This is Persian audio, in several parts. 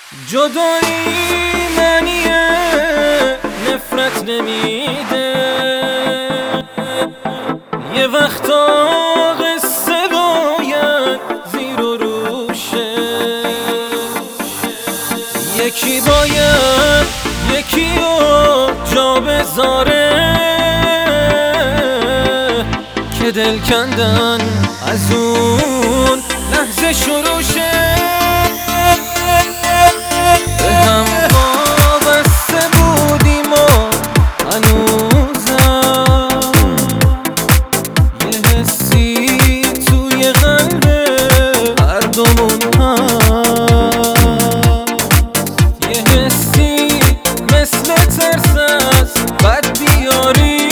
جدایی معنی نفرت نمیده، یه وقتا قصه باید زیر و روشه، یکی باید یکی رو جا بذاره که دل کندن از اون لحظه شروع شه. به هم وابسته بودیم و هنوزم یه حسی توی قلب هر دومون هست، یه حسی مثل ترس از بد بیاری،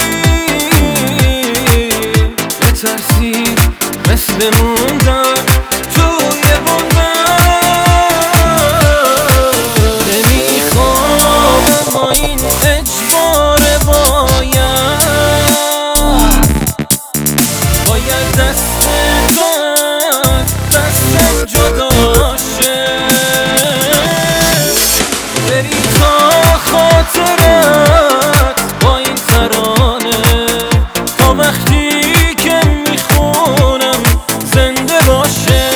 یه ترسی مثل موندن توی این اجباره، باید دست تو از دستم جدا شه، بری تا خاطرت با این ترانه تا وقتی که میخونم زنده باشه.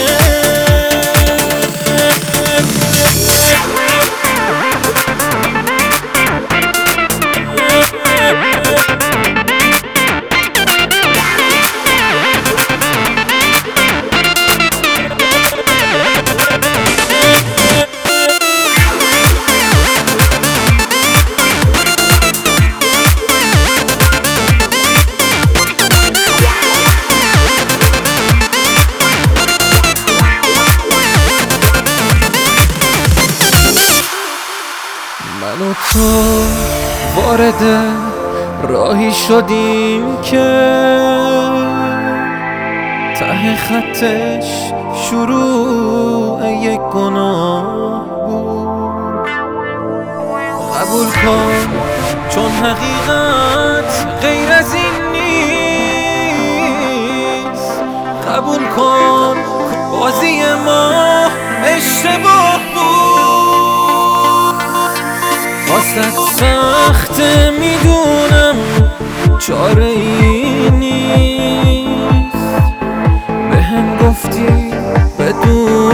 من و تو وارد راهی شدیم که ته خطش شروع یک گناه بود. قبول کن چون حقیقت غیر از این نیست، قبول کن بازی ما اشتباه بود. واسه سخته میدونم چاره ای نیست، به هم گفتی بدون